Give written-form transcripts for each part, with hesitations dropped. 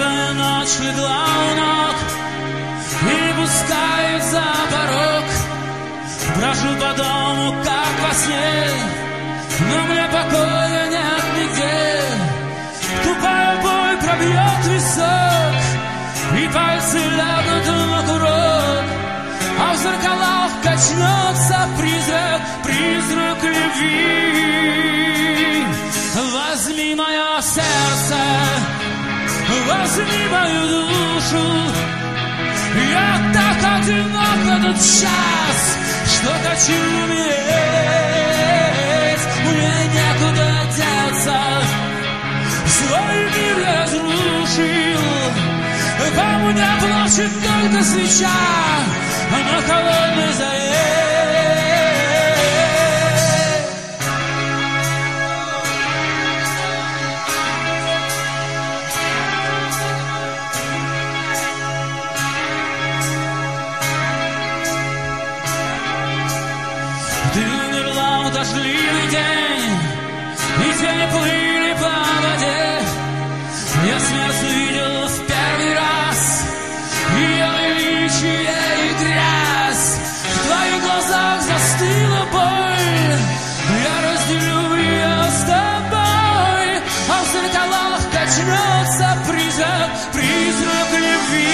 Теплая ночь легла у ног и пускает за порог. Брожу по дому, как во сне, но мне покоя нет нигде. Тупая боль пробьет висок, и пальцы лягут на курок, а в зеркалах качнется призрак любви. Возьми мое сердце, возьми мою душу. Я так одинок этот час, что хочу умереть. Мне некуда деться, свой мир я разрушил. По мне плачет только свеча на холодной заре. Ты умерла в дождливый день, и тени плыли по воде. Я смерть увидел в первый раз, ее величие и грязь. В твоих глазах застыла боль, я разделю ее с тобой, а в зеркалах качнется призрак любви.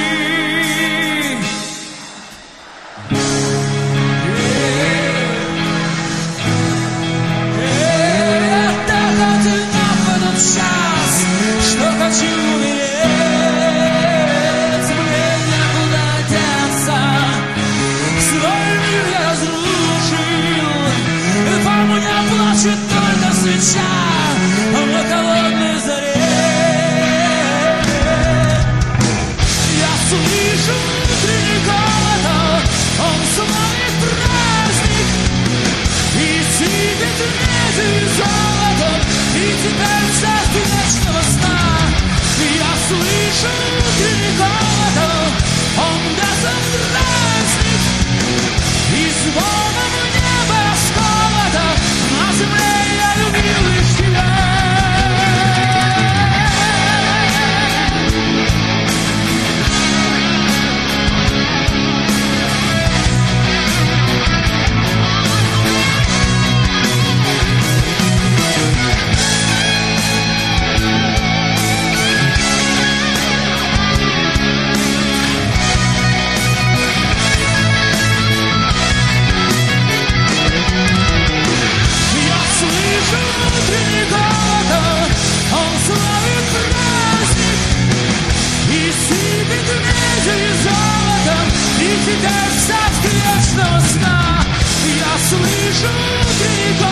Хочу умереть, мне некуда деться, свой мир я разрушил, и по мне плачет только свеча на холодной заре. Я слышу внутренний голод, он славит праздник, и сыпет медью и золотом, и теперь царство вечного сна. Я слышу внутренний голод, он даст праздник, и звоном неба расколото, на земле я любил лишь тебя. И теперь в царстве вечного сна я слышу внутренний голос.